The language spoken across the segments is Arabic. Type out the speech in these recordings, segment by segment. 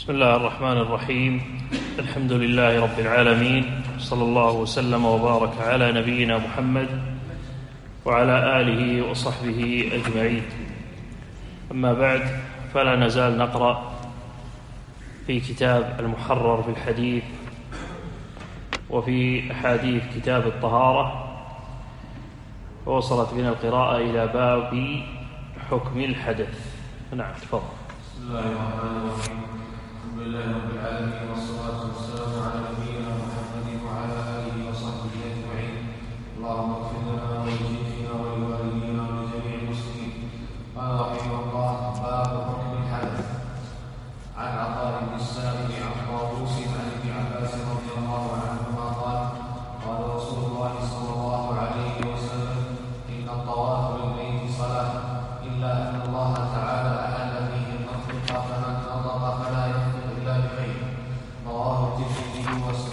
بسم الله الرحمن الرحيم. الحمد لله رب العالمين، صلى الله وسلم وبارك على نبينا محمد وعلى آله وصحبه أجمعين. أما بعد، فلا نزال نقرأ في كتاب المحرر في الحديث وفي أحاديث كتاب الطهارة، ووصلت بنا القراءة إلى باب حكم الحدث. نعم، تفضل. بسم الله الرحمن الرحيم. الحمد لله رب العالمين، والصلاة والسلام على نبينا محمد وعلى آله وصحبه أجمعين. اللهم اغفر لنا ولشيخنا ولوالدينا ولجميع المسلمين. قال رحمه الله: باب حكم الحدث. عن عطاء بن السائب عن طاووس عن ابن عباس رضي الله عنهما قال: قال رسول الله صلى الله عليه وسلم: إن الطواف بالبيت صلاة، إلا أن الله تعالى أحل فيه النطق، فمن نطق فلا ينطق إلا بخير. رواه الترمذي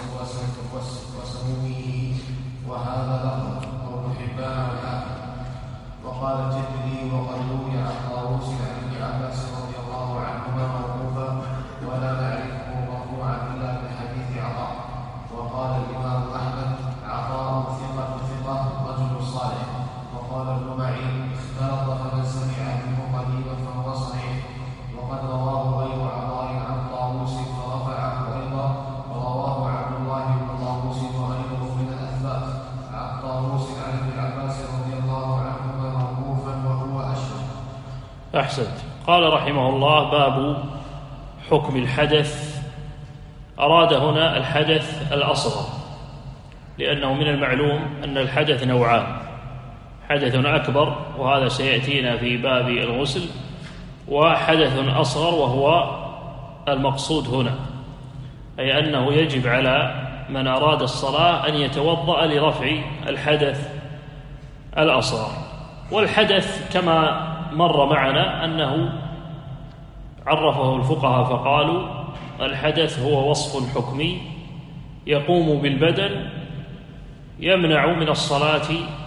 وسموه، وهذا لفظ وابن حبان والحاكم. وقال الترمذي: وقد روي عن طاووس عن ابن عباس رضي الله عنهما موقوفا، ولا نعرفه مرفوعا إلا من حديث عطاء. وقال الإمام أحمد: عطاء ثقة رجل صالح. وقال ابن معين: اختلط، فمن سمع منه قديما فهو صحيح. وقد رواه غير عطاء عن طاووس فرفعه أيضا، ورواه عبد الله بن طاووس وغيره من الأثبات عن طاووس عن ابن عباس رضي الله عنهما موقوفا، وهو أشهر. أحسنت. قال رحمه الله: باب حكم الحدث. أراد هنا الحدث الأصغر، لأنه من المعلوم أن الحدث نوعان: حدث أكبر، وهذا سيأتينا في باب الغسل، وحدث أصغر، وهو المقصود هنا، أي أنه يجب على من أراد الصلاة أن يتوضأ لرفع الحدث الأصغر. والحدث كما مر معنا أنه عرفه الفقهاء فقالوا: الحدث هو وصف حكمي يقوم بالبدن يمنع من الصلاة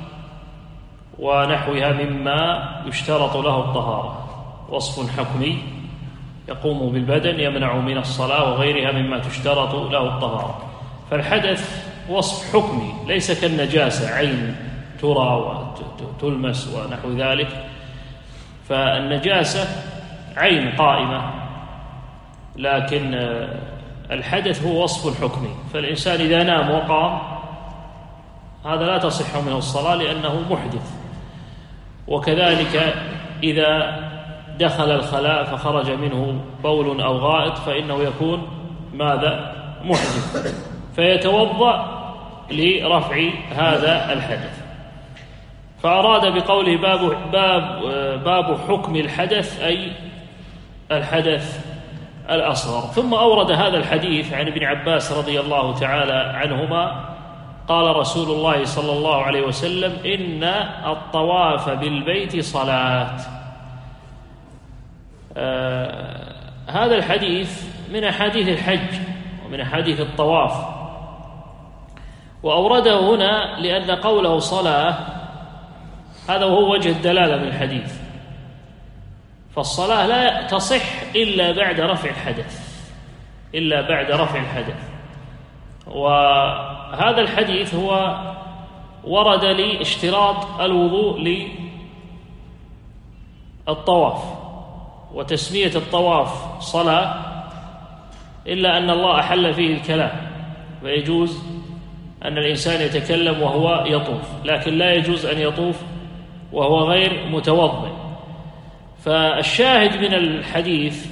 ونحوها مما يشترط له الطهارة. وصف حكمي يقوم بالبدن يمنع من الصلاة وغيرها مما تشترط له الطهارة. فالحدث وصف حكمي، ليس كالنجاسة عين ترى وتلمس ونحو ذلك. فالنجاسة عين قائمة، لكن الحدث هو وصف حكمي. فالإنسان إذا نام وقام، هذا لا تصح منه الصلاة لأنه محدث. وكذلك إذا دخل الخلاء فخرج منه بول أو غائط، فإنه يكون ماذا؟ محدث، فيتوضأ لرفع هذا الحدث. فأراد بقوله باب حكم الحدث، أي الحدث الأصغر. ثم أورد هذا الحديث عن ابن عباس رضي الله تعالى عنهما قال رسول الله صلى الله عليه وسلم: إن الطواف بالبيت صلاة. هذا الحديث من أحاديث الحج ومن أحاديث الطواف، وأورده هنا لأن قوله صلاة هذا وهو وجه الدلالة من الحديث. فالصلاة لا تصح إلا بعد رفع الحدث، وهذا الحديث هو ورد لاشتراط الوضوء للطواف وتسمية الطواف صلاة، إلا أن الله أحل فيه الكلام، فيجوز أن الإنسان يتكلم وهو يطوف، لكن لا يجوز أن يطوف وهو غير متوضئ. فالشاهد من الحديث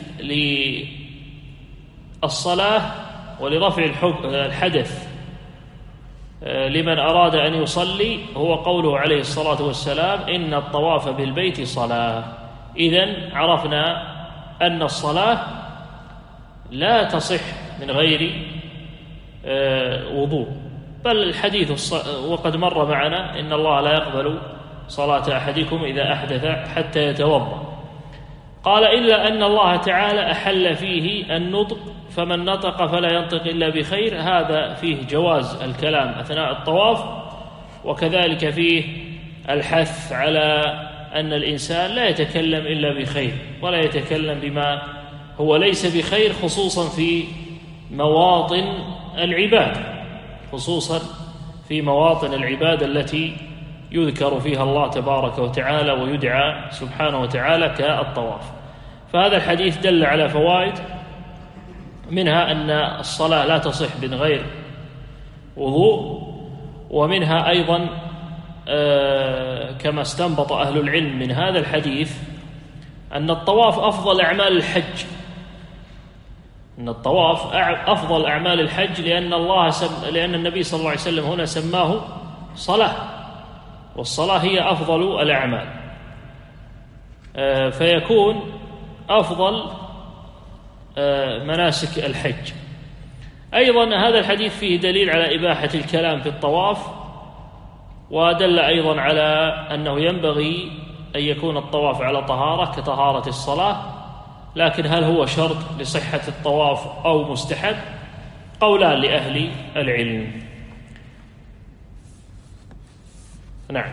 للصلاة ولرفع الحدث لمن أراد أن يصلي هو قوله عليه الصلاة والسلام: إن الطواف بالبيت صلاة. إذن عرفنا أن الصلاة لا تصح من غير وضوء، بل الحديث وقد مر معنا: إن الله لا يقبل صلاة أحدكم إذا أحدث حتى يتوضأ. قال: إلا أن الله تعالى أحل فيه النطق، فمن نطق فلا ينطق إلا بخير. هذا فيه جواز الكلام أثناء الطواف، وكذلك فيه الحث على أن الإنسان لا يتكلم إلا بخير، ولا يتكلم بما هو ليس بخير، خصوصا في مواطن العبادة، خصوصا في مواطن العبادة التي يذكر فيها الله تبارك وتعالى ويدعى سبحانه وتعالى كالطواف. فهذا الحديث دل على فوائد، منها أن الصلاة لا تصح من غير وضوء، ومنها أيضا كما استنبط أهل العلم من هذا الحديث أن الطواف أفضل أعمال الحج، أن الطواف أفضل أعمال الحج، لأن النبي صلى الله عليه وسلم هنا سماه صلاة، والصلاة هي أفضل الأعمال، فيكون أفضل مناسك الحج. أيضا هذا الحديث فيه دليل على إباحة الكلام في الطواف، ودل أيضا على أنه ينبغي أن يكون الطواف على طهارة كطهارة الصلاة، لكن هل هو شرط لصحة الطواف أو مستحب؟ قولان لأهل العلم. نعم.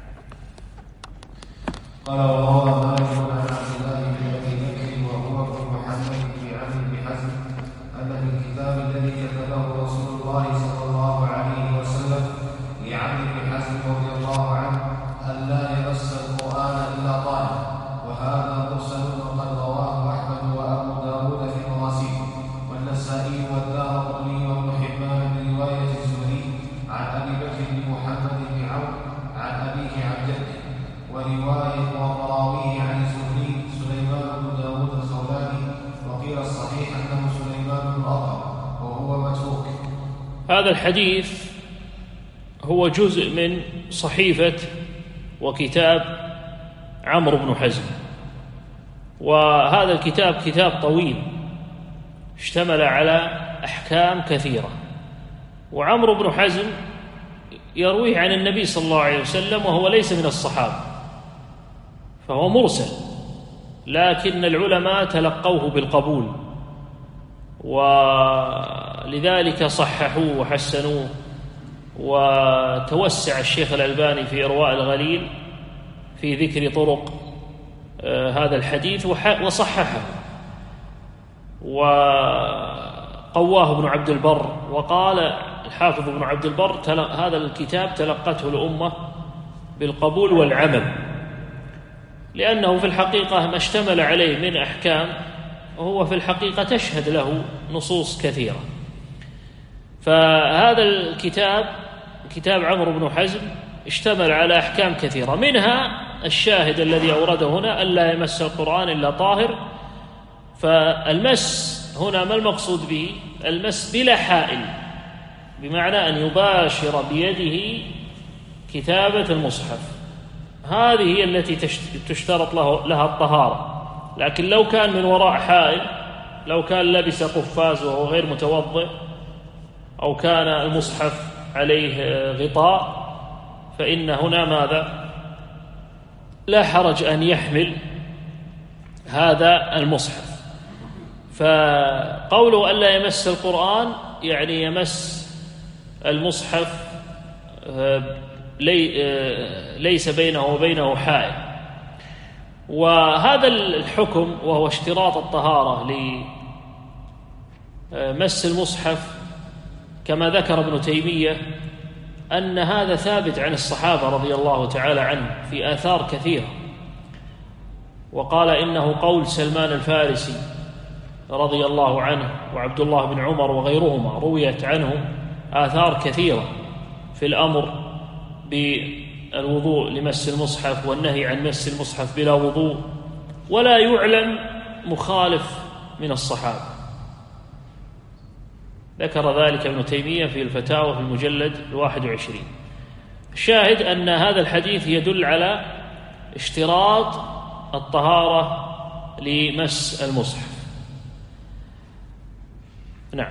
قال وروى مالك عن عبد الله بن ابي بكر وهو ابن محمد بن عمرو بن حزم ان في الكتاب الذي كتبه رسول الله صلى الله عليه وسلم لعمرو بن حزم رضي الله عنه ان لا يمس القران الا طاهر، وهذا مرسل وقد رواه احمد وابو داود في مراسيل والنسائي والدارقطني وابن حبان من روايه الزهري عن ابي بكر بن محمد بن عوف عن ابيه عن جده، ورواية وراويه عن الزهري سليمان بن داود الخولاني، وقيل الصحيح أنه سليمان بن أطهر وهو متروك. هذا الحديث هو جزء من صحيفة وكتاب عمرو بن حزم، وهذا الكتاب كتاب طويل اشتمل على أحكام كثيرة، وعمرو بن حزم يرويه عن النبي صلى الله عليه وسلم وهو ليس من الصحابة، فهو مرسل، لكن العلماء تلقوه بالقبول، ولذلك صححوه وحسنوه، وتوسع الشيخ الألباني في إرواء الغليل في ذكر طرق هذا الحديث وصححه، وقواه ابن عبد البر، وقال الحافظ ابن عبد البر هذا الكتاب تلقته الأمة بالقبول والعمل، لأنه في الحقيقة ما اشتمل عليه من أحكام وهو في الحقيقة تشهد له نصوص كثيرة. فهذا الكتاب كتاب عمرو بن حزم اشتمل على أحكام كثيرة، منها الشاهد الذي أورده هنا ألا يمس القرآن إلا طاهر. فالمس هنا ما المقصود به؟ المس بلا حائل، بمعنى أن يباشر بيده كتابة المصحف، هذه هي التي تشترط لها الطهارة. لكن لو كان من وراء حائل، لو كان لبس قفاز وهو غير متوضئ، أو كان المصحف عليه غطاء، فإن هنا ماذا؟ لا حرج أن يحمل هذا المصحف. فقوله ألا يمس القرآن يعني يمس المصحف ليس بينه وبينه حائل. وهذا الحكم وهو اشتراط الطهارة لمس المصحف كما ذكر ابن تيمية أن هذا ثابت عن الصحابة رضي الله تعالى عنهم في آثار كثيرة، وقال إنه قول سلمان الفارسي رضي الله عنه وعبد الله بن عمر وغيرهما، رويت عنهم آثار كثيرة في الأمر بالوضوء لمس المصحف والنهي عن مس المصحف بلا وضوء، ولا يعلم مخالف من الصحابة. ذكر ذلك ابن تيمية في الفتاوى في المجلد 21. الشاهد أن هذا الحديث يدل على اشتراط الطهارة لمس المصحف. نعم.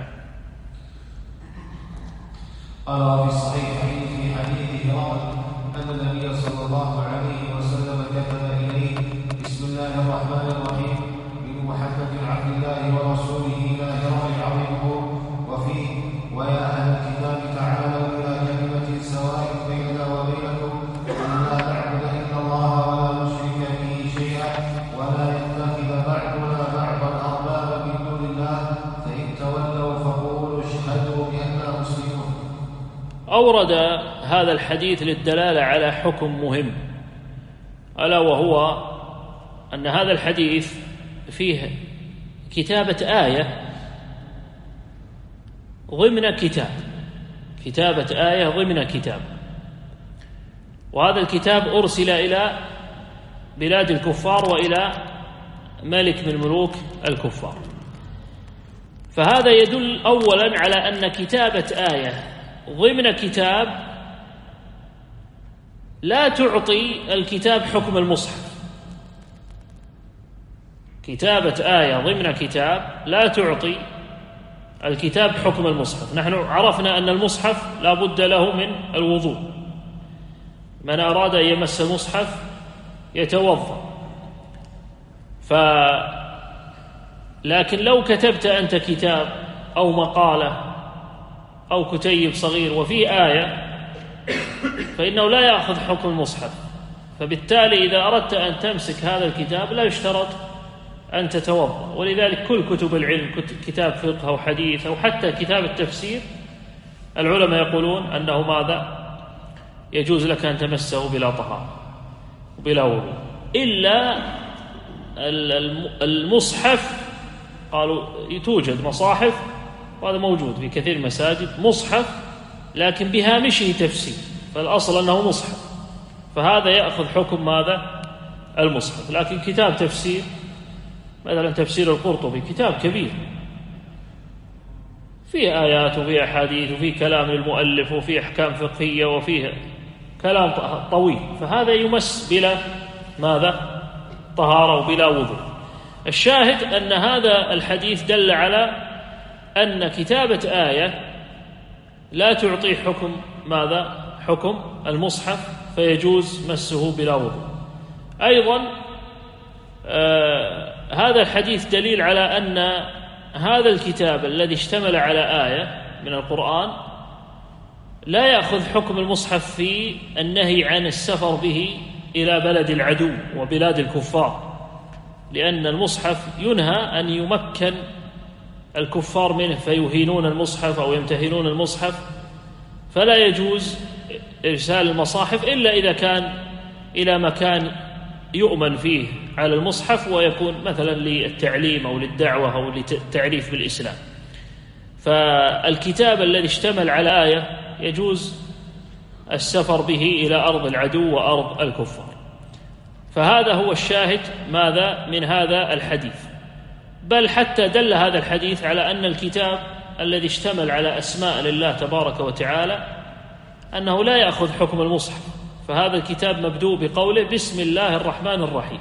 قال في الصحيحين في حديث هرقل أن النبي صلى الله عليه وسلم كتب إليه بسم الله الرحمن الرحيم من محمد عبد الله ورسوله لا يرى عظيمه، وفيه ويا أهل الكتاب تعالوا إلى كلمة سواء بيننا وبينكم أن لا نعبد إلا الله ولا نشرك به شيئا ولا يتخذ بعضنا بعضا أربابا أورد هذا الحديث للدلالة على حكم مهم، ألا وهو أن هذا الحديث فيه كتابة آية ضمن كتاب، كتابة آية ضمن كتاب، وهذا الكتاب أرسل إلى بلاد الكفار وإلى ملك من ملوك الكفار. فهذا يدل أولا على أن كتابة آية ضمن كتاب لا تعطي الكتاب حكم المصحف. كتابة آية ضمن كتاب لا تعطي الكتاب حكم المصحف. نحن عرفنا أن المصحف لا بد له من الوضوء، من أراد أن يمس المصحف يتوضأ. لكن لو كتبت أنت كتاب أو مقالة أو كتيب صغير وفيه آية فإنه لا يأخذ حكم المصحف. فبالتالي إذا أردت أن تمسك هذا الكتاب لا يشترط أن تتوضأ. ولذلك كل كتب العلم، كتاب فقه أو حديث أو حتى كتاب التفسير، العلماء يقولون أنه ماذا؟ يجوز لك أن تمسه بلا طهارة وبلا وضوء، إلا المصحف. قالوا توجد مصاحف، وهذا موجود في كثير مساجد، مصحف لكن بهامشه تفسير، فالأصل أنه مصحف، فهذا يأخذ حكم ماذا؟ المصحف. لكن كتاب تفسير مثلا تفسير القرطبي كتاب كبير فيه آيات وفيه أحاديث وفيه كلام للمؤلف وفيه أحكام فقهية وفيه كلام طويل، فهذا يمس بلا ماذا؟ طهارة وبلا وضوء. الشاهد أن هذا الحديث دل على أن كتابة آية لا تعطي حكم ماذا؟ حكم المصحف، فيجوز مسه بلا وضوء. أيضا هذا الحديث دليل على أن هذا الكتاب الذي اشتمل على آية من القرآن لا يأخذ حكم المصحف في النهي عن السفر به إلى بلد العدو وبلاد الكفار، لأن المصحف ينهى أن يمكن الكفار منه فيهينون المصحف أو يمتهنون المصحف، فلا يجوز إرسال المصاحف إلا إذا كان إلى مكان يؤمن فيه على المصحف ويكون مثلا للتعليم أو للدعوة أو للتعريف بالإسلام. فالكتاب الذي اشتمل على آية يجوز السفر به إلى أرض العدو وأرض الكفار. فهذا هو الشاهد ماذا من هذا الحديث. بل حتى دل هذا الحديث على أن الكتاب الذي اشتمل على أسماء لله تبارك وتعالى أنه لا يأخذ حكم المصحف، فهذا الكتاب مبدوء بقوله بسم الله الرحمن الرحيم.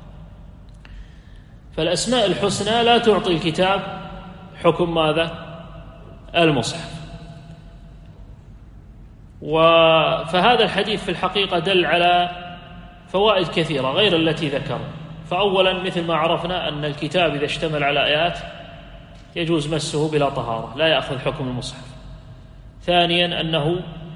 فالأسماء الحسنى لا تعطي الكتاب حكم ماذا؟ المصحف. فهذا الحديث في الحقيقة دل على فوائد كثيرة غير التي ذكرنا. فأولا مثل ما عرفنا أن الكتاب إذا اشتمل على آيات يجوز مسه بلا طهارة، لا يأخذ حكم المصحف. ثانيا أنه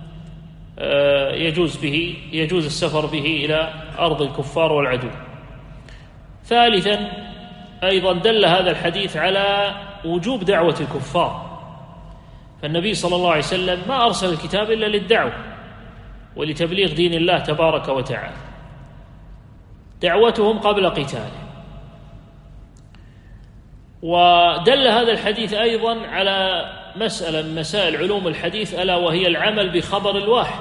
يجوز السفر به إلى أرض الكفار والعدو. ثالثا أيضا دل هذا الحديث على وجوب دعوة الكفار، فالنبي صلى الله عليه وسلم ما أرسل الكتاب إلا للدعوة ولتبليغ دين الله تبارك وتعالى، دعوتهم قبل قتاله. ودل هذا الحديث أيضا على مسألة من مسائل علوم الحديث، ألا وهي العمل بخبر الواحد،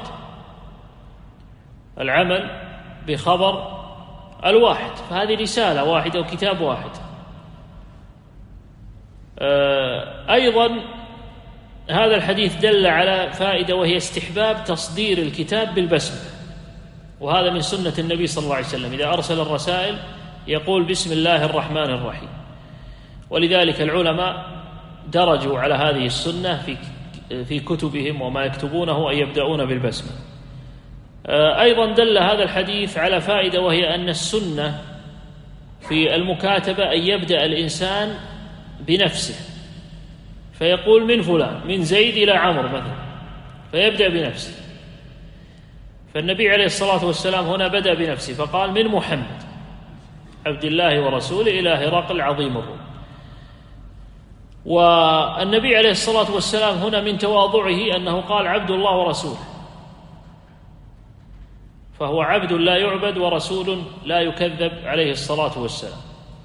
العمل بخبر الواحد. فهذه رسالة واحدة وكتاب واحد. أيضا هذا الحديث دل على فائدة وهي استحباب تصدير الكتاب بالبسملة، وهذا من سنة النبي صلى الله عليه وسلم، إذا أرسل الرسائل يقول بسم الله الرحمن الرحيم. ولذلك العلماء درجوا على هذه السنة في كتبهم وما يكتبونه أن يبدأون بالبسملة. أيضا دل هذا الحديث على فائدة وهي أن السنة في المكاتبة أن يبدأ الإنسان بنفسه، فيقول من فلان، من زيد إلى عمرو مثلا، فيبدأ بنفسه. فالنبي عليه الصلاة والسلام هنا بدأ بنفسه فقال من محمد عبد الله ورسوله إلى هرقل عظيم الروم. والنبي عليه الصلاة والسلام هنا من تواضعه أنه قال عبد الله ورسوله، فهو عبد لا يعبد ورسول لا يكذب عليه الصلاة والسلام.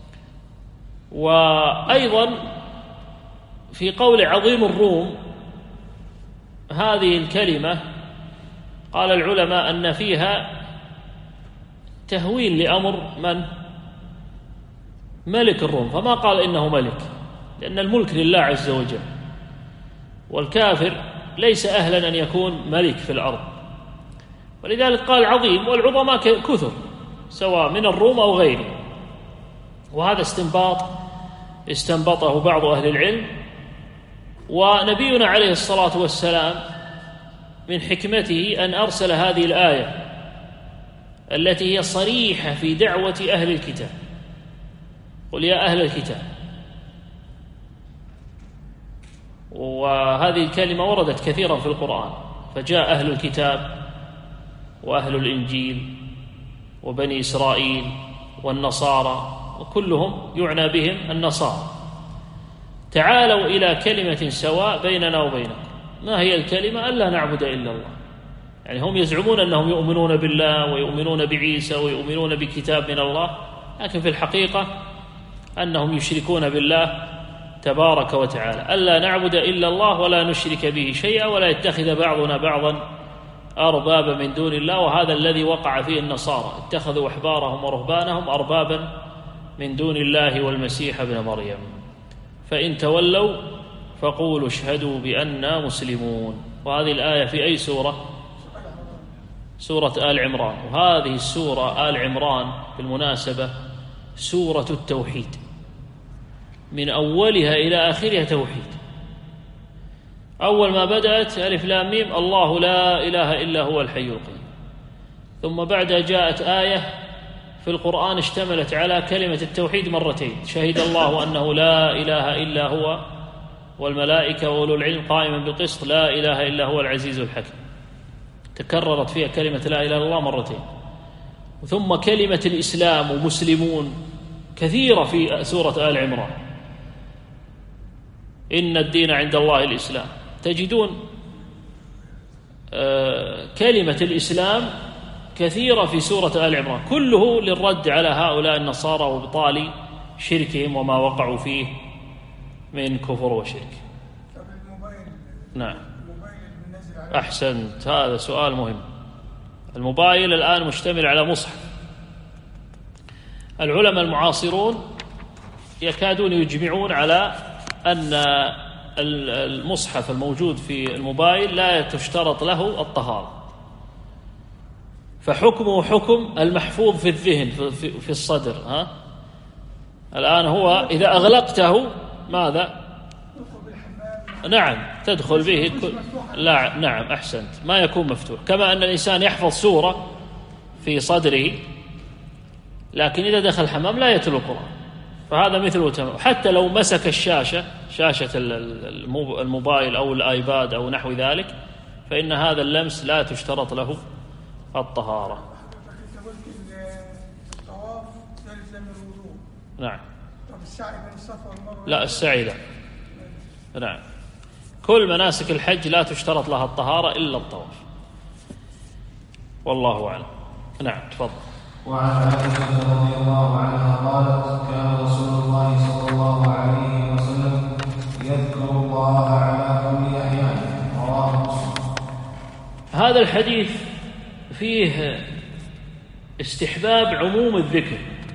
وأيضا في قول عظيم الروم، هذه الكلمة قال العلماء أن فيها تهوين لأمر من؟ ملك الروم، فما قال إنه ملك، لأن الملك لله عز وجل، والكافر ليس أهلا أن يكون ملك في الأرض، ولذلك قال عظيم، والعظماء كثر سواء من الروم أو غيره. وهذا استنبطه بعض أهل العلم. ونبينا عليه الصلاة والسلام من حكمته أن أرسل هذه الآية التي هي صريحة في دعوة أهل الكتاب، قل يا أهل الكتاب. وهذه الكلمة وردت كثيرا في القرآن، فجاء أهل الكتاب وأهل الإنجيل وبني إسرائيل والنصارى، وكلهم يعنى بهم النصارى. تعالوا إلى كلمة سواء بيننا وبينكم. ما هي الكلمة؟ ألا نعبد إلا الله. يعني هم يزعمون أنهم يؤمنون بالله ويؤمنون بعيسى ويؤمنون بكتاب من الله، لكن في الحقيقة أنهم يشركون بالله تبارك وتعالى. ألا نعبد إلا الله ولا نشرك به شيئا ولا يتخذ بعضنا بعضا أربابا من دون الله. وهذا الذي وقع فيه النصارى، اتخذوا أحبارهم ورهبانهم أربابا من دون الله والمسيح ابن مريم. فإن تولوا فقولوا اشهدوا بأننا مسلمون. وهذه الآية في أي سورة؟ سورة آل عمران. وهذه السورة آل عمران بالمناسبة سورة التوحيد، من أولها إلى آخرها توحيد. أول ما بدأت ألف لام ميم الله لا إله إلا هو الحي القيوم، ثم بعدها جاءت آية في القرآن اشتملت على كلمة التوحيد مرتين، شهد الله أنه لا إله إلا هو والملائكة وأولو العلم قائما بالقسط لا إله إلا هو العزيز الحكيم. تكررت فيها كلمة لا إله إلا الله مرتين. ثم كلمة الإسلام ومسلمون كثيرة في سورة آل عمران، إن الدين عند الله الإسلام. تجدون كلمة الإسلام كثيرة في سورة آل عمران، كله للرد على هؤلاء النصارى وابطال شركهم وما وقعوا فيه من كفر وشرك. نعم أحسنت، هذا سؤال مهم. الموبايل الآن مشتمل على مصحف. العلماء المعاصرون يكادون يجمعون على أن المصحف الموجود في الموبايل لا تشترط له الطهارة، فحكمه حكم المحفوظ في الذهن في الصدر. الآن هو إذا أغلقته ماذا؟ نعم تدخل به لا نعم أحسنت، ما يكون مفتوح. كما أن الإنسان يحفظ سورة في صدره، لكن إذا دخل الحمام لا يتلو القرآن، فهذا مثله تمام. حتى لو مسك شاشة الموبايل أو الآيباد أو نحو ذلك، فإن هذا اللمس لا تشترط له الطهارة. نعم. لا السعي لا. نعم كل مناسك الحج لا تشترط لها الطهارة إلا الطواف، والله أعلم. نعم تفضل. وعن عائشة رضي الله عنها قالت كان رسول الله صلى الله عليه وسلم يذكر الله على كل أحيانه. رواه مسلم. هذا الحديث فيه استحباب عموم الذكر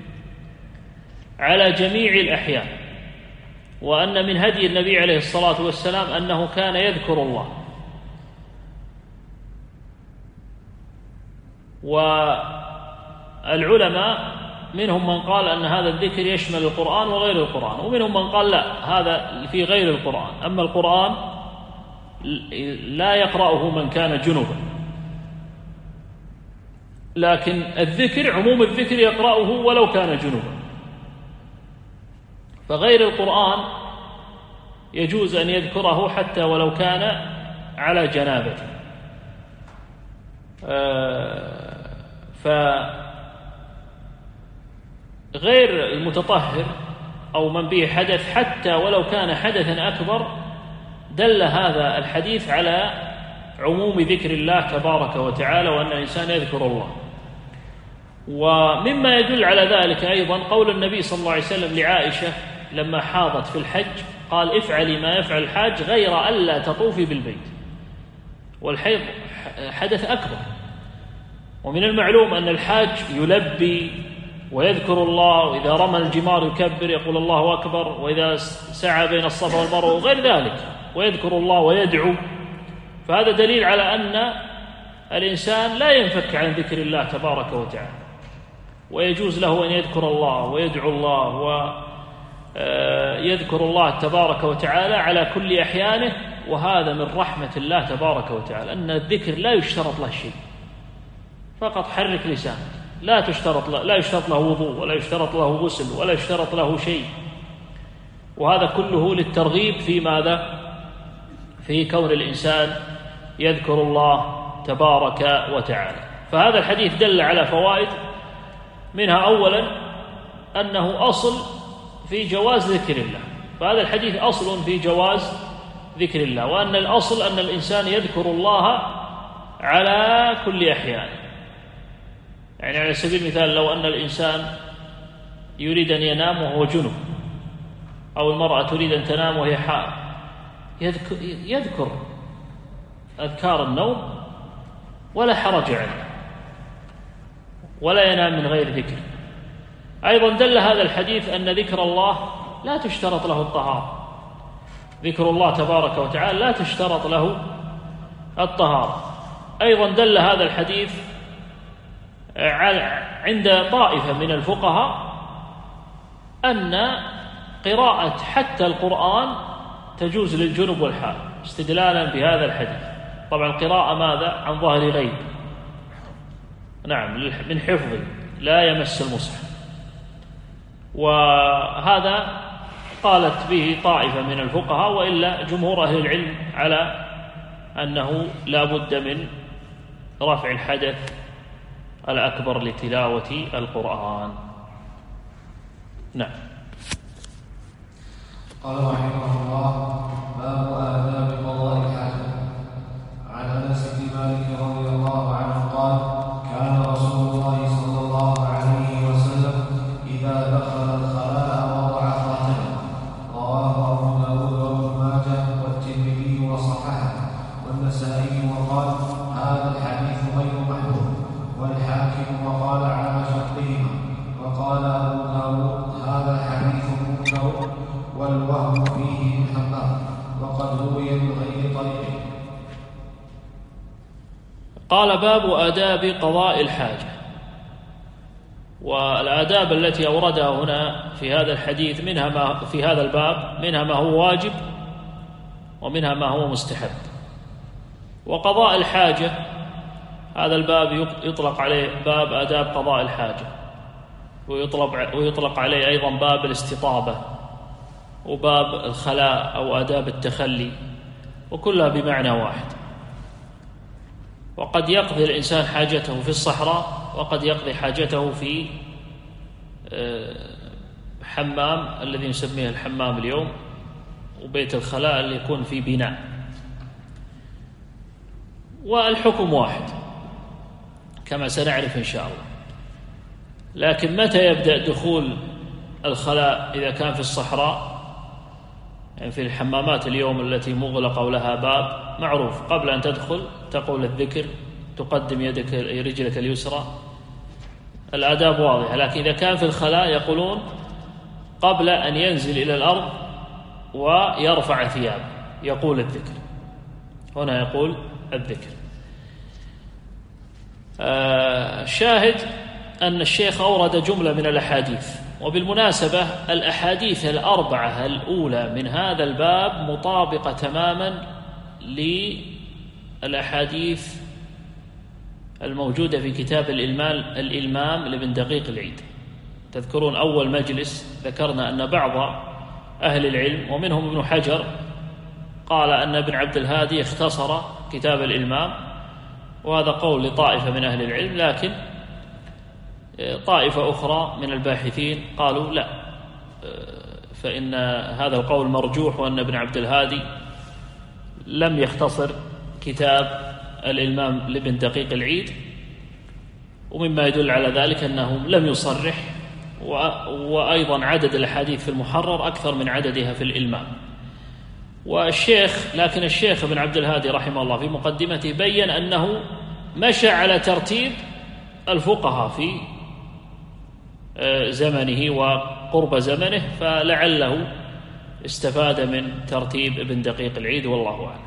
على جميع الأحيان، وأن من هدي النبي عليه الصلاة والسلام أنه كان يذكر الله. والعلماء منهم من قال أن هذا الذكر يشمل القرآن وغير القرآن، ومنهم من قال لا هذا في غير القرآن. أما القرآن لا يقرأه من كان جنبا، لكن الذكر عموم الذكر يقرأه ولو كان جنبا. فغير القرآن يجوز أن يذكره حتى ولو كان على جنابه. فغير المتطهر أو من به حدث حتى ولو كان حدثا أكبر، دل هذا الحديث على عموم ذكر الله تبارك وتعالى، وأن الإنسان يذكر الله. ومما يدل على ذلك أيضا قول النبي صلى الله عليه وسلم لعائشة لما حاضت في الحج، قال: افعلي ما يفعل الحاج غير ألا تطوفي بالبيت. والحيض حدث أكبر، ومن المعلوم أن الحاج يلبي ويذكر الله، وإذا رمى الجمار يكبر يقول الله أكبر، وإذا سعى بين الصفا والمروة وغير ذلك ويذكر الله ويدعو. فهذا دليل على أن الإنسان لا ينفك عن ذكر الله تبارك وتعالى، ويجوز له أن يذكر الله ويدعو الله ويذكر الله تبارك وتعالى على كل أحيانه. وهذا من رحمة الله تبارك وتعالى، أن الذكر لا يشترط له شيء، فقط حرك لسانك، لا يشترط له وضوء، ولا يشترط له غسل، ولا يشترط له شيء. وهذا كله للترغيب في ماذا؟ في كون الإنسان يذكر الله تبارك وتعالى. فهذا الحديث دل على فوائد، منها أولا أنه أصل في جواز ذكر الله، فهذا الحديث أصل في جواز ذكر الله، وأن الأصل أن الإنسان يذكر الله على كل أحيانه. يعني على سبيل المثال لو أن الإنسان يريد أن ينام وهو جنب، أو المرأة تريد أن تنام وهي حائض، يذكر أذكار النوم ولا حرج عليه، ولا ينام من غير ذكر. أيضا دل هذا الحديث أن ذكر الله لا تشترط له الطهارة، ذكر الله تبارك وتعالى لا تشترط له الطهارة. أيضا دل هذا الحديث عند طائفة من الفقهاء أن قراءة حتى القرآن تجوز للجنب والحائض، استدلالا بهذا الحديث. طبعا القراءة ماذا؟ عن ظهر غيب، نعم، من حفظ لا يمس المصحف. وهذا قالت به طائفة من الفقهاء، وإلا جمهور أهل العلم على أنه لا بد من رفع الحدث الأكبر لتلاوة القرآن. نعم. قال رحمه الله: باب آداب قضاء الحاجة. عن أنس بن مالك رضي الله عنه قال: كان رسول الله صلى الله عليه وسلم إذا دخل الخلاء وضع خاتمه. رواه أبو داود وابن ماجه والترمذي وصححه والنسائي، وقال: هذا الحديث غير محمود، والحاكم وقال على شرطهما. وقال أبو داود: هذا حديث منكر والوهم فيه محمد، وقد روي من غير طريق. قال: باب آداب قضاء الحاجة. والآداب التي أوردها هنا في هذا الحديث منها ما في هذا الباب، منها ما هو واجب ومنها ما هو مستحب. وقضاء الحاجة هذا الباب يطلق عليه باب آداب قضاء الحاجة، ويطلق عليه أيضا باب الاستطابة، وباب الخلاء أو آداب التخلي، وكلها بمعنى واحد. وقد يقضي الإنسان حاجته في الصحراء، وقد يقضي حاجته في حمام الذي نسميه الحمام اليوم، وبيت الخلاء اللي يكون في بناء، والحكم واحد كما سنعرف إن شاء الله. لكن متى يبدأ دخول الخلاء؟ إذا كان في الصحراء، يعني في الحمامات اليوم التي مغلقة ولها باب معروف، قبل أن تدخل تقول الذكر، تقدم رجلك اليسرى، الآداب واضحة. لكن إذا كان في الخلاء يقولون قبل أن ينزل إلى الأرض ويرفع ثيابه يقول الذكر، هنا يقول الذكر. شاهد أن الشيخ أورد جملة من الأحاديث. وبالمناسبة الأحاديث الأربعة الأولى من هذا الباب مطابقة تماما للأحاديث الموجودة في كتاب الإلمام لابن دقيق العيد. تذكرون أول مجلس ذكرنا أن بعض أهل العلم ومنهم ابن حجر قال أن ابن عبد الهادي اختصر كتاب الإلمام، وهذا قول لطائفة من أهل العلم، لكن طائفة أخرى من الباحثين قالوا لا، فإن هذا القول مرجوح، وأن ابن عبد الهادي لم يختصر كتاب الإلمام لابن دقيق العيد، ومما يدل على ذلك أنه لم يصرح، وأيضا عدد الأحاديث في المحرر أكثر من عددها في الإلمام. لكن الشيخ ابن عبد الهادي رحمه الله في مقدمته بيّن أنه مشى على ترتيب الفقهاء في زمنه وقرب زمنه، فلعله استفاد من ترتيب ابن دقيق العيد، والله أعلم.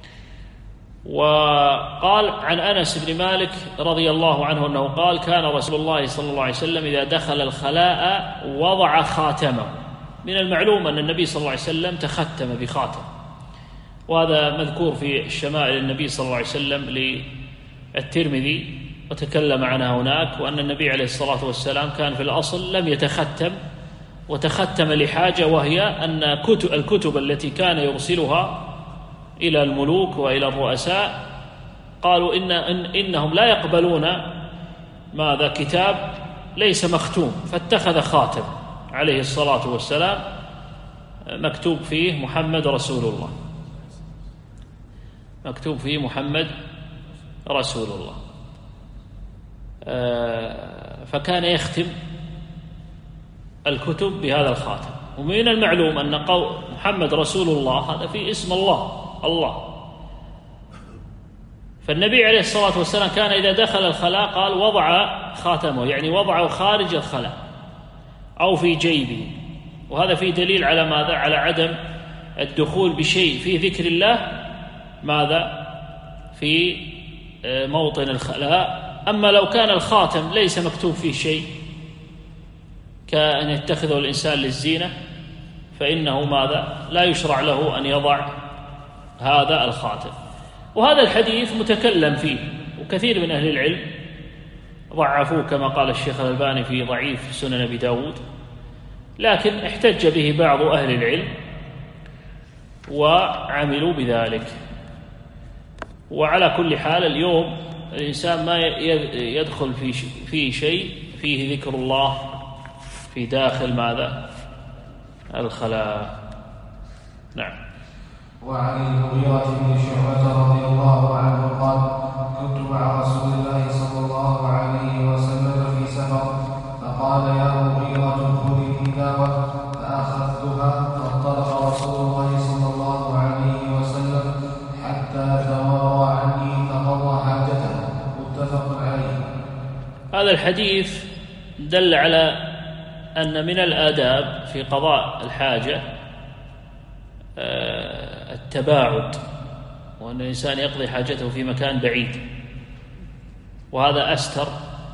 وقال عن أنس بن مالك رضي الله عنه أنه قال: كان رسول الله صلى الله عليه وسلم إذا دخل الخلاء وضع خاتمه. من المعلوم أن النبي صلى الله عليه وسلم تختم بخاتم، وهذا مذكور في الشمائل النبي صلى الله عليه وسلم للترمذي وتكلم عنها هناك، وأن النبي عليه الصلاة والسلام كان في الأصل لم يتختم، وتختم لحاجة، وهي أن الكتب التي كان يرسلها إلى الملوك وإلى الرؤساء قالوا إنهم لا يقبلون كتاب ليس مختوم، فاتخذ خاتم عليه الصلاة والسلام مكتوب فيه محمد رسول الله، مكتوب فيه محمد رسول الله، فكان يختم الكتب بهذا الخاتم. ومن المعلوم أن قول محمد رسول الله هذا في اسم الله. فالنبي عليه الصلاة والسلام كان إذا دخل الخلاء قال وضع خاتمه، يعني وضعه خارج الخلاء أو في جيبه، وهذا فيه دليل على ماذا؟ على عدم الدخول بشيء في ذكر الله في موطن الخلاء. أما لو كان الخاتم ليس مكتوب فيه شيء كأن يتخذه الإنسان للزينة، فإنه لا يشرع له أن يضع هذا الخاتم. وهذا الحديث متكلم فيه، وكثير من أهل العلم ضعفوه كما قال الشيخ الألباني في ضعيف سنن أبي داود، لكن احتج به بعض أهل العلم وعملوا بذلك. وعلى كل حال اليوم الإنسان ما يدخل في شيء فيه ذكر الله في داخل الخلاء. نعم. وعن المغيرة بن شعبة رضي الله عنه قال: كنت مع رسول الله صلى الله عليه وسلم في سفر، فقال: يا مغيرة خذ الكتاب، فأخذتها، فانطلق رسول الله صلى الله عليه وسلم حتى تورى عني فقضى حاجته. متفق عليه. هذا الحديث دل على أن من الآداب في قضاء الحاجة التباعد، وأن الإنسان يقضي حاجته في مكان بعيد، وهذا أستر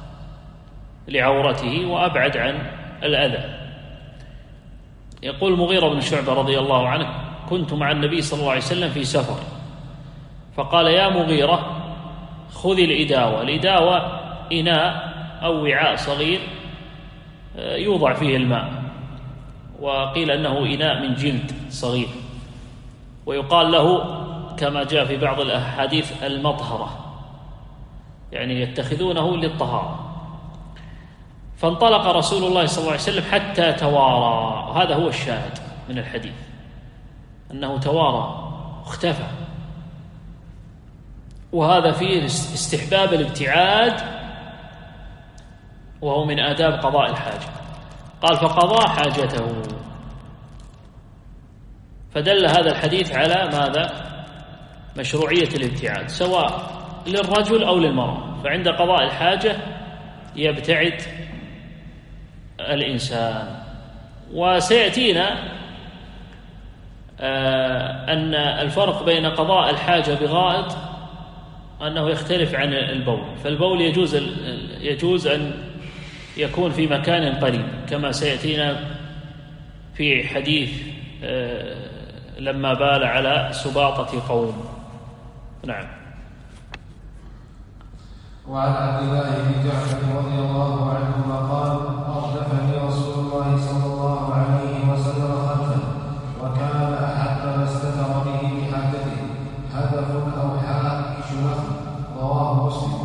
لعورته وأبعد عن الأذى. يقول المغيرة بن شعبة رضي الله عنه: كنت مع النبي صلى الله عليه وسلم في سفر، فقال: يا مغيرة خذ الإداوة. الإداوة إناء أو وعاء صغير يوضع فيه الماء، وقيل أنه إناء من جلد صغير، ويقال له كما جاء في بعض الأحاديث المطهرة، يعني يتخذونه للطهارة. فانطلق رسول الله صلى الله عليه وسلم حتى توارى، وهذا هو الشاهد من الحديث، أنه توارى اختفى، وهذا فيه استحباب الابتعاد، وهو من آداب قضاء الحاجة. قال: فقضى حاجته. فدل هذا الحديث على مشروعية الابتعاد، سواء للرجل أو للمرأة، فعند قضاء الحاجة يبتعد الإنسان. وسيأتينا أن الفرق بين قضاء الحاجة بغائط أنه يختلف عن البول. فالبول يجوز أن يكون في مكان قريب، كما سيأتينا في حديث لما بال على سباطة قوم. نعم. وعن عبد الله بن جعفر رضي الله عنهما قال: أردفني رسول الله صلى الله عليه وسلم خلفه، وكان أحب ما استتر به بحاجته هدف أو حاكش له. رواه مسلم.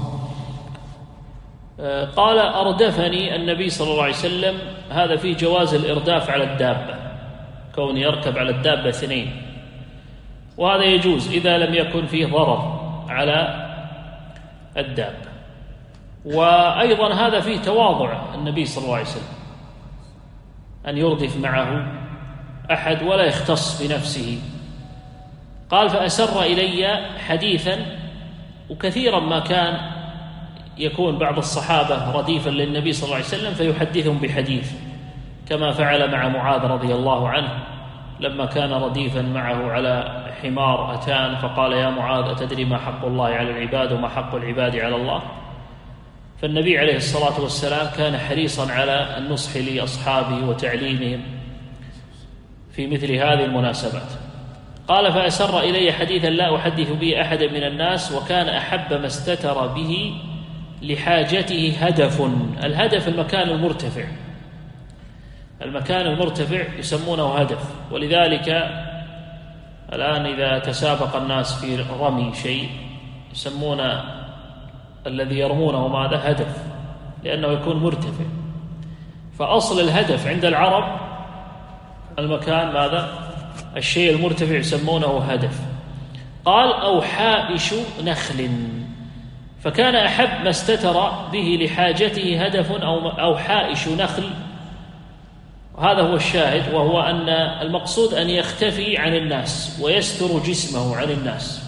قال: أردفني النبي صلى الله عليه وسلم، هذا فيه جواز الإرداف على الدابة، كون يركب على الدابة 2، وهذا يجوز إذا لم يكن فيه ضرر على الدابة. وأيضا هذا فيه تواضع النبي صلى الله عليه وسلم، أن يردف معه أحد ولا يختص بنفسه. قال فأسر إلي حديثا، وكثيرا ما كان يكون بعض الصحابة رديفا للنبي صلى الله عليه وسلم فيحدثهم بحديث، كما فعل مع معاذ رضي الله عنه لما كان رديفا معه على حمار أتان فقال يا معاذ أتدري ما حق الله على العباد وما حق العباد على الله؟ فالنبي عليه الصلاة والسلام كان حريصا على النصح لأصحابه وتعليمهم في مثل هذه المناسبات. قال فأسر إلي حديثا لا أحدث به أحدا من الناس، وكان أحب ما استتر به لحاجته هدف. الهدف المكان المرتفع، المكان المرتفع يسمونه هدف. ولذلك الآن إذا تسابق الناس في رمي شيء يسمون الذي يرمونه ماذا؟ هدف، لأنه يكون مرتفع. فأصل الهدف عند العرب المكان ماذا؟ الشيء المرتفع يسمونه هدف. قال أو حائش نخل، فكان أحب ما استتر به لحاجته هدف أو حائش نخل. هذا هو الشاهد، وهو أن المقصود أن يختفي عن الناس ويستر جسمه عن الناس.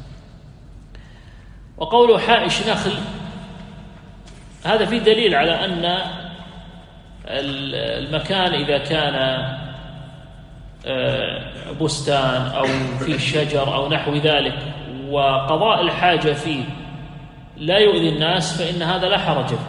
وقوله حائش نخل هذا فيه دليل على أن المكان إذا كان بستان أو فيه شجر أو نحو ذلك وقضاء الحاجة فيه لا يؤذي الناس فإن هذا لا حرج فيه.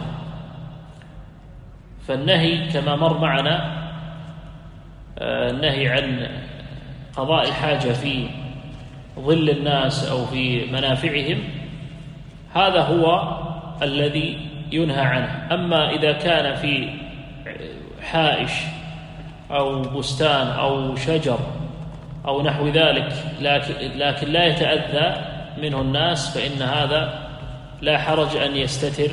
فالنهي كما مر معنا النهي عن قضاء الحاجة في ظل الناس أو في منافعهم هذا هو الذي ينهى عنه. أما إذا كان في حائش أو بستان أو شجر أو نحو ذلك لكن لا يتأذى منه الناس فإن هذا لا حرج أن يستتر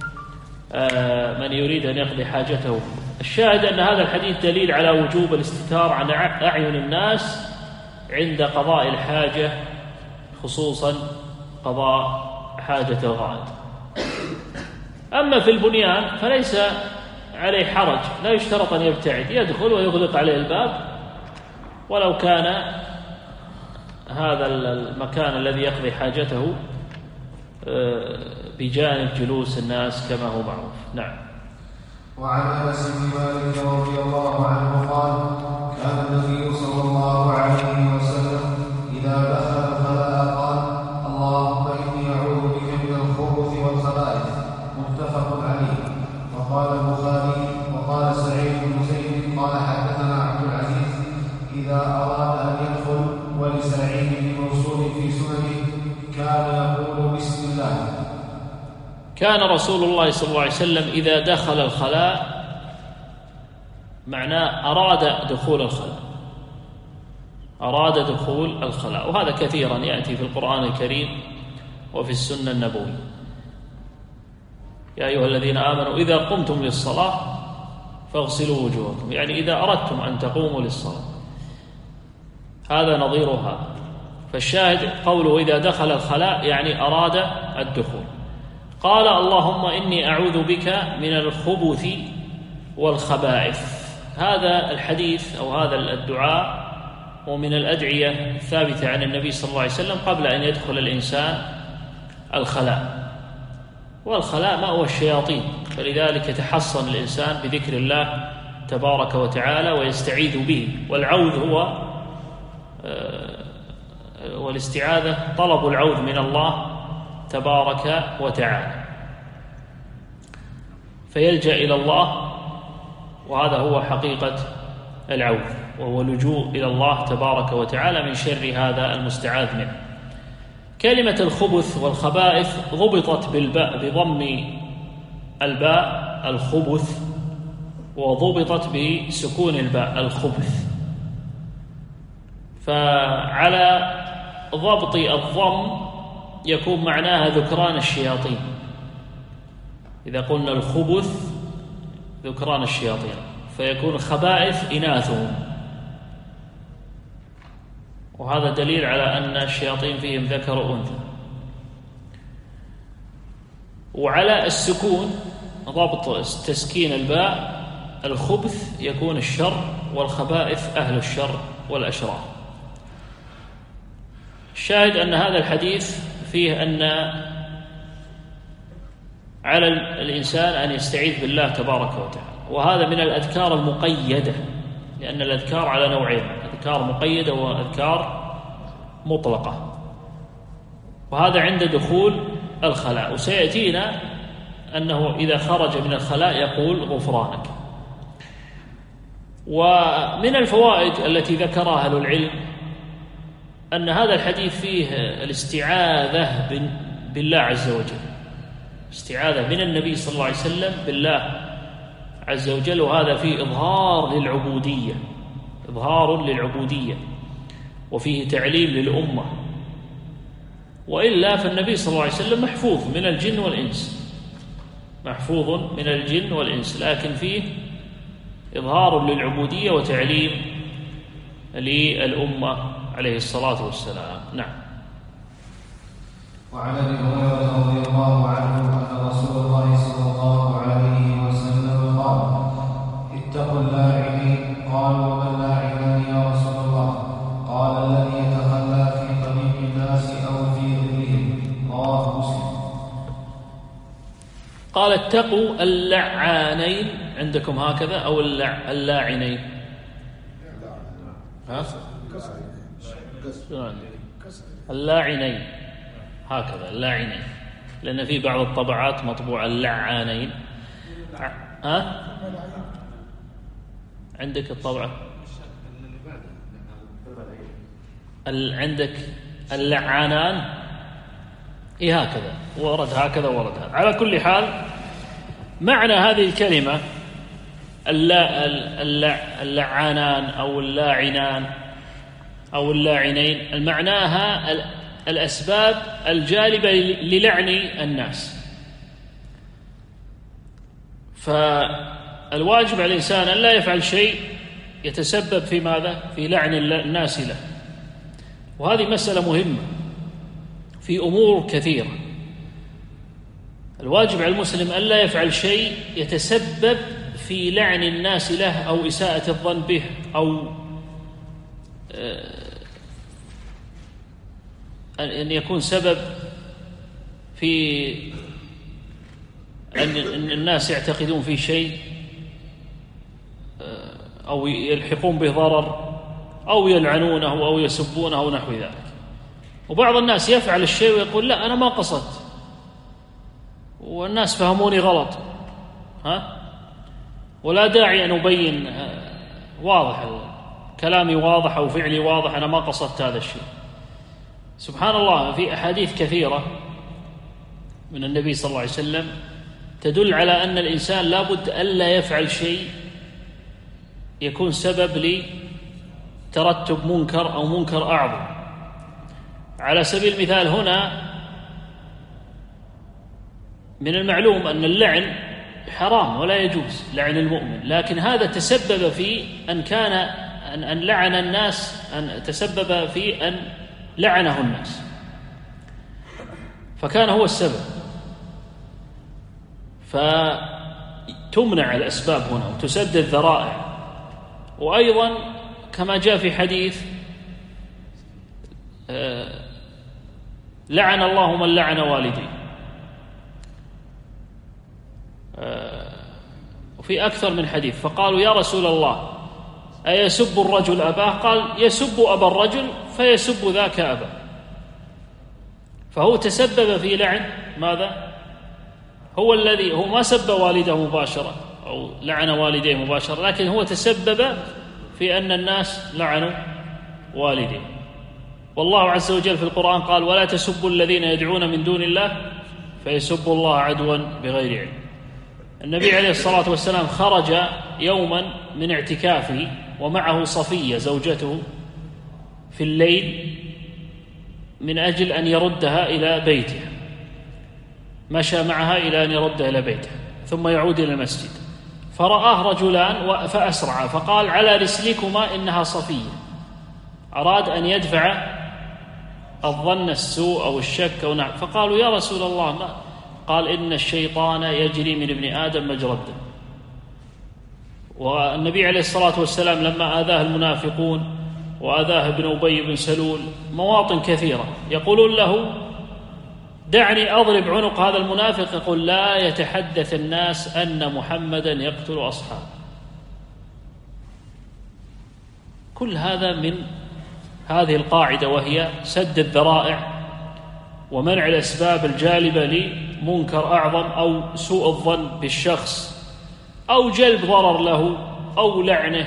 من يريد أن يقضي حاجته. الشاهد أن هذا الحديث دليل على وجوب الاستتار عن أعين الناس عند قضاء الحاجة، خصوصا قضاء حاجة الغائط. أما في البنيان فليس عليه حرج، لا يشترط أن يبتعد، يدخل ويغلق عليه الباب ولو كان هذا المكان الذي يقضي حاجته بجانب جلوس الناس كما هو معروف. نعم. وعن انس بن مالك رضي الله عنه قال كان النبي صلى الله عليه وسلم اذا دخل الخلاء قال اللهم اني اعوذ بك من الخبث والخبائث، متفق عليه. وقال البخاري وقال سعيد بن زيد قال حدثنا عبد العزيز اذا اراد ان يدخل، ولسعيد بن منصور في سننه كان يقول بسم الله. كان رسول الله صلى الله عليه وسلم إذا دخل الخلاء معناه أراد دخول الخلاء، أراد دخول الخلاء، وهذا كثيرا يأتي في القرآن الكريم وفي السنة النبوية. يا أيها الذين آمنوا إذا قمتم للصلاة فاغسلوا وجوهكم، يعني إذا أردتم أن تقوموا للصلاة، هذا نظيرها. فالشاهد قوله إذا دخل الخلاء يعني أراد الدخول. قال اللهم إني أعوذ بك من الخبث والخبائث. هذا الحديث أو هذا الدعاء ومن الأدعية الثابتة عن النبي صلى الله عليه وسلم قبل أن يدخل الإنسان الخلاء. والخلاء ما هو الشياطين، فلذلك يتحصن الإنسان بذكر الله تبارك وتعالى ويستعيذ به. والعوذ هو والاستعاذة طلب العوذ من الله تبارك وتعالى، فيلجأ إلى الله، وهذا هو حقيقة العوذ، وهو لجوء إلى الله تبارك وتعالى من شر هذا المستعاذ منه. كلمة الخبث والخبائث ضبطت بالباء بضم الباء الخبث، وضبطت بسكون الباء الخبث. فعلى ضبط الضم يكون معناها ذكران الشياطين. إذا قلنا الخبث ذكران الشياطين فيكون الخبائث إناثهم، وهذا دليل على أن الشياطين فيهم ذكر وأنثى. وعلى السكون ضبط تسكين الباء، الخبث يكون الشر، والخبائث أهل الشر والأشرار. الشاهد أن هذا الحديث فيه أن على الإنسان أن يستعيذ بالله تبارك وتعالى، وهذا من الأذكار المقيدة، لأن الأذكار على نوعين: أذكار مقيدة وأذكار مطلقة، وهذا عند دخول الخلاء. وسيأتينا أنه إذا خرج من الخلاء يقول غفرانك. ومن الفوائد التي ذكرها أهل العلم أن هذا الحديث فيه الاستعاذة بالله عز وجل، استعاذة من النبي صلى الله عليه وسلم بالله عز وجل، وهذا فيه إظهار للعبودية، إظهار للعبودية، وفيه تعليم للأمة. وإلا فالنبي صلى الله عليه وسلم محفوظ من الجن والإنس، محفوظ من الجن والإنس، لكن فيه إظهار للعبودية وتعليم للأمة عليه الصلاة والسلام. نعم. وعن ابي هريره رضي الله عنه ان رسول الله صلى الله عليه وسلم قال: اتقوا اللاعنين. قالوا: وما اللاعنان يا رسول الله؟ قال: الذي يتخلى في طريق الناس او في ظلهم. رواه مسلم. قال: اتقوا اللعانين، عندكم هكذا أو اللاعنين؟ ها؟ اللاعنين هكذا، اللاعنين، لأن في بعض الطبعات مطبوع اللعانين. ها؟ عندك الطبعة عندك اللعانان، إيه هكذا ورد، هكذا ورد هذا. على كل حال معنى هذه الكلمة اللعانان أو اللاعنان أو اللاعنين، المعناها الأسباب الجالبة للعن الناس. فالواجب على الإنسان أن لا يفعل شيء يتسبب في ماذا؟ في لعن الناس له. وهذه مسألة مهمة في أمور كثيرة. الواجب على المسلم أن لا يفعل شيء يتسبب في لعن الناس له أو إساءة الظن به أو أن يكون سبب في أن الناس يعتقدون في شيء أو يلحقون به ضرر أو يلعنونه أو يسبونه أو نحو ذلك. وبعض الناس يفعل الشيء ويقول: لا، أنا ما قصدت والناس فهموني غلط، ولا داعي أن أبين، واضح كلامي واضح أو فعلي واضح، أنا ما قصدت هذا الشيء. سبحان الله، في أحاديث كثيرة من النبي صلى الله عليه وسلم تدل على أن الإنسان لابد ألا يفعل شيء يكون سبب لترتب منكر أو منكر أعظم. على سبيل المثال هنا من المعلوم أن اللعن حرام ولا يجوز لعن المؤمن، لكن هذا تسبب في أن لعن الناس، أن تسبب في أن لعنه الناس، فكان هو السبب، فتمنع الأسباب هنا وتسد الذرائع. وأيضا كما جاء في حديث: لعن الله من لعن والديه. وفي أكثر من حديث، فقالوا: يا رسول الله، أيسب الرجل أباه؟ قال: يسب أبا الرجل فيسب ذاك أبا. فهو تسبب في لعن ماذا؟ هو ما سب والده مباشرة أو لعن والديه مباشرة، لكن هو تسبب في أن الناس لعنوا والديه. والله عز وجل في القرآن قال: ولا تسبوا الذين يدعون من دون الله فيسبوا الله عدوا بغير علم. النبي عليه الصلاة والسلام خرج يوما من اعتكافه ومعه صفية زوجته في الليل من أجل أن يردها إلى بيته، مشى معها إلى أن يردها إلى بيته ثم يعود إلى المسجد، فرآه رجلان فأسرعا، فقال: على رسلكما إنها صفية. أراد أن يدفع الظن السوء أو الشك أو نعم، فقالوا يا رسول الله ما قال إن الشيطان يجري من ابن آدم مجرى الدم. والنبي عليه الصلاة والسلام لما آذاه المنافقون وآذاه ابن أبي بن سلول مواطن كثيرة يقولون له دعني أضرب عنق هذا المنافق، يقول لا يتحدث الناس أن محمدا يقتل أصحابه. كل هذا من هذه القاعدة، وهي سد الذرائع ومنع الأسباب الجالبة لمنكر أعظم أو سوء الظن بالشخص أو جلب ضرر له أو لعنه.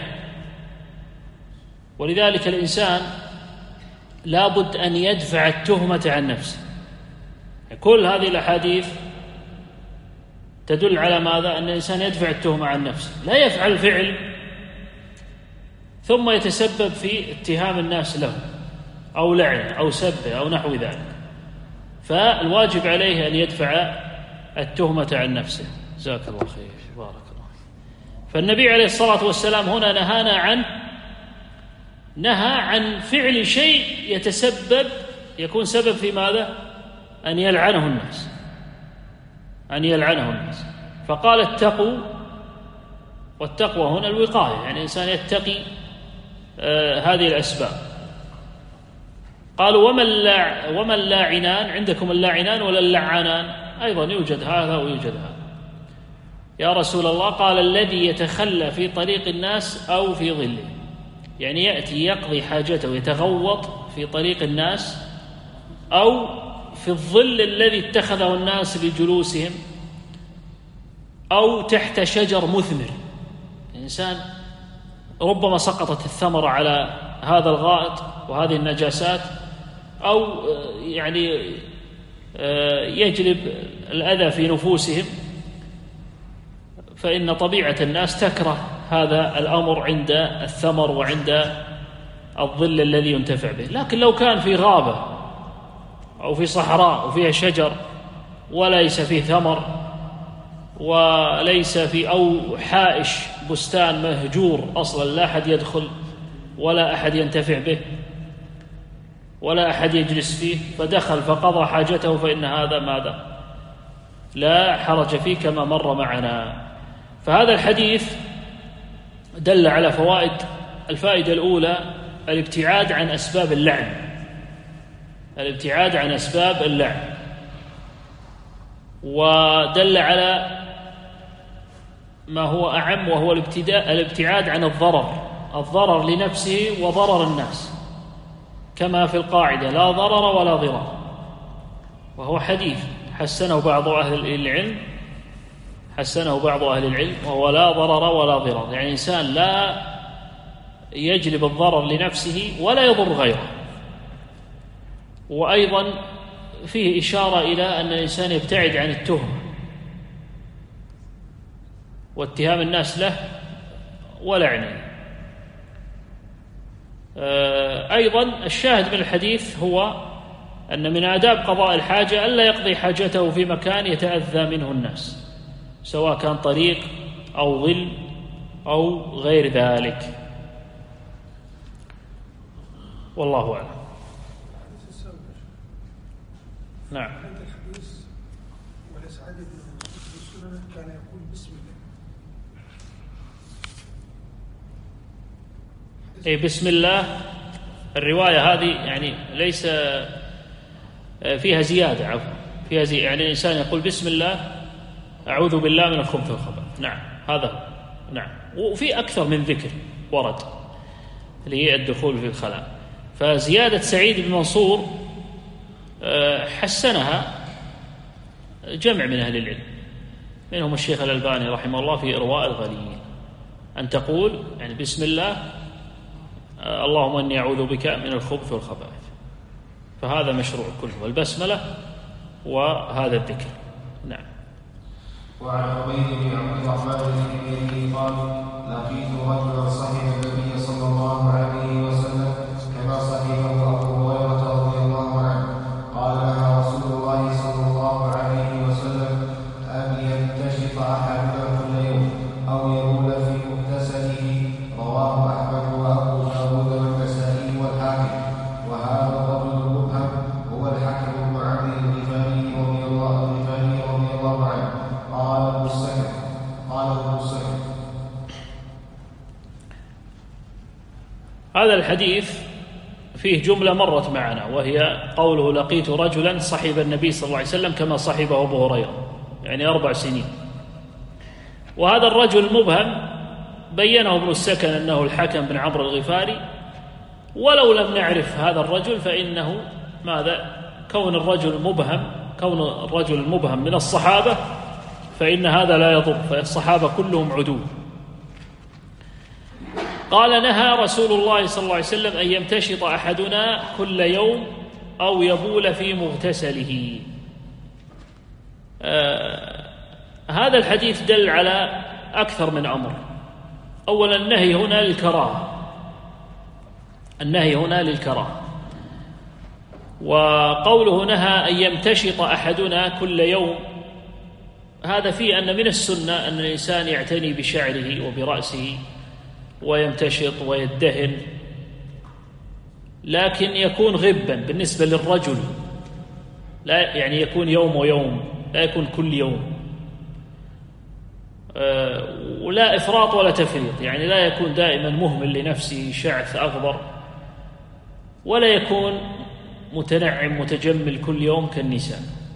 ولذلك الإنسان لا بد أن يدفع التهمة عن نفسه. كل هذه الأحاديث تدل على ماذا؟ أن الإنسان يدفع التهمة عن نفسه، لا يفعل فعل ثم يتسبب في اتهام الناس له أو لعنه أو سبه أو نحو ذلك. فالواجب عليه أن يدفع التهمة عن نفسه. جزاك الله خير، بارك الله. فالنبي عليه الصلاة والسلام هنا نهى عن فعل شيء يكون سبب في ماذا؟ أن يلعنه الناس. فقال اتقوا، والتقوى هنا الوقاية، يعني الإنسان يتقي هذه الأسباب. قالوا وما اللاعنان؟ عندكم اللاعنان ولا اللعانان؟ أيضا يوجد هذا ويوجد هذا. يا رسول الله قال الذي يتخلى في طريق الناس أو في ظله، يعني يأتي يقضي حاجته ويتغوط في طريق الناس أو في الظل الذي اتخذه الناس لجلوسهم أو تحت شجر مثمر. الإنسان ربما سقطت الثمرة على هذا الغائط وهذه النجاسات، أو يعني يجلب الأذى في نفوسهم، فإن طبيعة الناس تكره هذا الأمر عند الثمر وعند الظل الذي ينتفع به. لكن لو كان في غابة أو في صحراء وفيها شجر وليس فيه ثمر وليس في أو حائش بستان مهجور أصلا لا أحد يدخل ولا أحد ينتفع به ولا أحد يجلس فيه، فدخل فقضى حاجته، فإن هذا ماذا؟ لا حرج فيه كما مر معنا. فهذا الحديث دل على فوائد. الفائدة الأولى الابتعاد عن أسباب اللعن، ودل على ما هو أعم وهو الابتعاد عن الضرر لنفسه وضرر الناس، كما في القاعدة لا ضرر ولا ضرار، وهو حديث حسنه بعض أهل العلم وهو لا ضرر ولا ضرار، يعني إنسان لا يجلب الضرر لنفسه ولا يضر غيره. وأيضا فيه إشارة إلى أن الإنسان يبتعد عن التهمة واتهام الناس له ولعنه. أيضا الشاهد من الحديث هو أن من آداب قضاء الحاجة ألا يقضي حاجته في مكان يتأذى منه الناس، سواء كان طريق أو ظل أو غير ذلك، والله أعلم. نعم. الحديث ولسعد بن السنن كان يقول بسم الله. بسم الله الرواية هذه يعني ليس فيها زيادة، فيها زيادة، يعني الإنسان يقول بسم الله أعوذ بالله من الخبث والخبث. نعم هذا نعم. وفي أكثر من ذكر ورد للدخول في الخلاء. فزيادة سعيد بن منصور حسنها جمع من أهل العلم، منهم الشيخ الألباني رحمه الله في إرواء الغليل، أن تقول يعني بسم الله اللهم إني أعوذ بك من الخبث والخبائث، فهذا مشروع كله، والبسملة وهذا الذكر. نعم. وعن عبيد بن عبد الرحمن بن قال لقيت رجلا صحب النبي صلى الله عليه وسلم كما صحبه أبو هريرة رضي الله عنه، قال لها رسول الله صلى الله عليه وسلم أن ينتشط أحدنا كل يوم أو يقول في مغتسله. رواه أحمد وأبو داود والنسائي والحاكم الحديث فيه جملة مرت معنا، وهي قوله لقيت رجلا صحب النبي صلى الله عليه وسلم كما صحبه أبو هريرة، يعني 4 سنين. وهذا الرجل مبهم بينه ابن السكن أنه الحكم بن عمرو الغفاري، ولو لم نعرف هذا الرجل فإنه ماذا؟ كون الرجل المبهم من الصحابة فإن هذا لا يضر، فالصحابة كلهم عدول. قال نهى رسول الله صلى الله عليه وسلم أن يمتشط أحدنا كل يوم أو يبول في مغتسله. هذا الحديث دل على أكثر من أمر. أولا النهي هنا للكراهة، وقوله نهى أن يمتشط أحدنا كل يوم، هذا فيه أن من السنة أن الإنسان يعتني بشعره وبرأسه ويمتشط ويدهن، لكن يكون غبا بالنسبة للرجل، لا يعني يكون يوم ويوم، لا يكون كل يوم، ولا إفراط ولا تفريط، يعني لا يكون دائما مهمل لنفسه شعث أغبر، ولا يكون متنعم متجمل كل يوم كالنساء،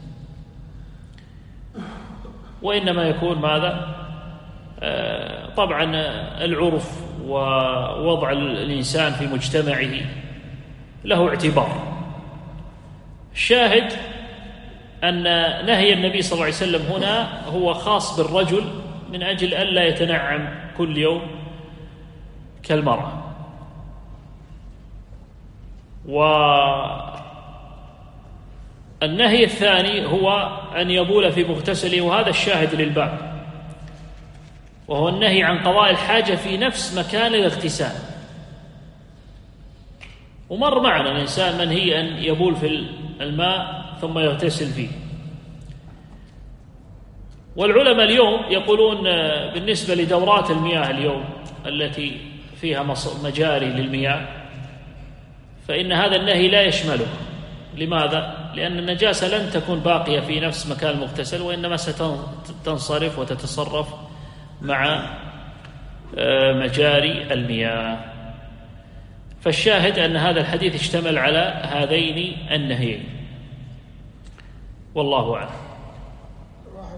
وإنما يكون ماذا؟ طبعا العرف ووضع الإنسان في مجتمعه له اعتبار. الشاهد أن نهي النبي صلى الله عليه وسلم هنا هو خاص بالرجل من أجل ألا يتنعم كل يوم كالمرأة. والنهي الثاني هو أن يبول في مغتسله، وهذا الشاهد للباب، وهو النهي عن قضاء الحاجة في نفس مكان الاغتسال. ومر معنا الإنسان منهي أن يبول في الماء ثم يغتسل فيه. والعلماء اليوم يقولون بالنسبة لدورات المياه اليوم التي فيها مجاري للمياه، فإن هذا النهي لا يشمله. لماذا؟ لأن النجاسة لن تكون باقية في نفس مكان المغتسل، وإنما ستنصرف وتتصرف مع مجاري المياه. فالشاهد أن هذا الحديث اشتمل على هذين النهيين، والله أعلم. واحد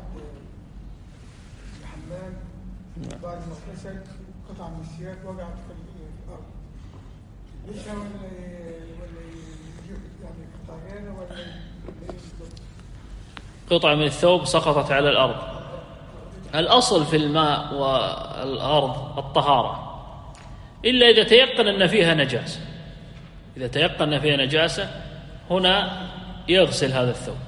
الحمام بعد ما غسل قطعة من الثياب وقعت في الأرض، لسه ولا يعني قطعين ولا قطعة من الثوب سقطت على الأرض. الأصل في الماء والأرض الطهارة، إلا إذا تيقن أن فيها نجاسة. إذا تيقن أن فيها نجاسة هنا يغسل هذا الثوب.